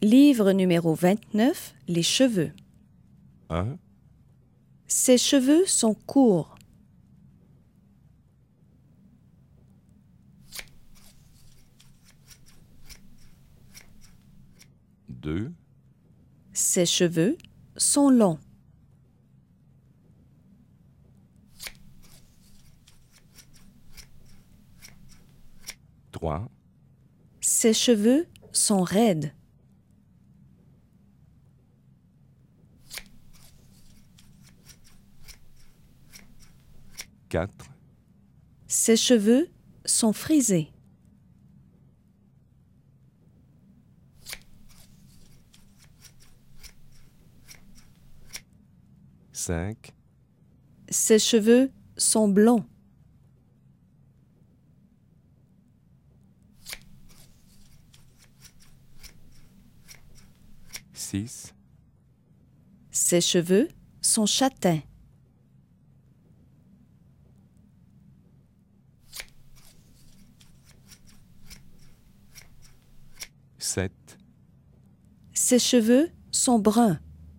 Livre numéro 29, les cheveux. 1, Ses cheveux sont courts. 2, Ses cheveux sont longs. 3, Ses cheveux sont raides. 4, Ses cheveux sont frisés. 5, Ses cheveux sont blonds. 6, Ses cheveux sont châtains. 7, Ses cheveux sont bruns.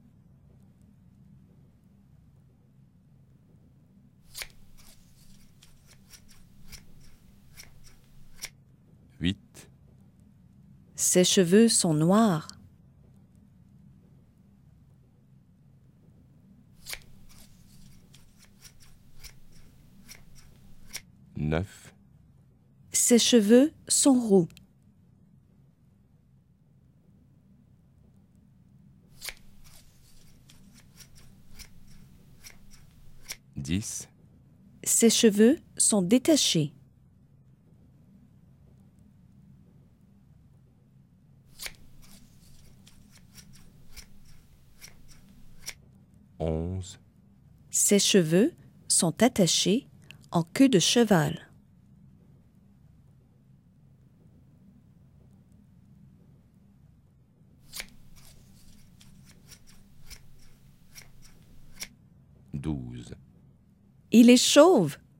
8, Ses cheveux sont noirs. 9, Ses cheveux sont roux. 10, Ses cheveux sont détachés. 11, Ses cheveux sont attachés en queue de cheval. 12. Il est chauve.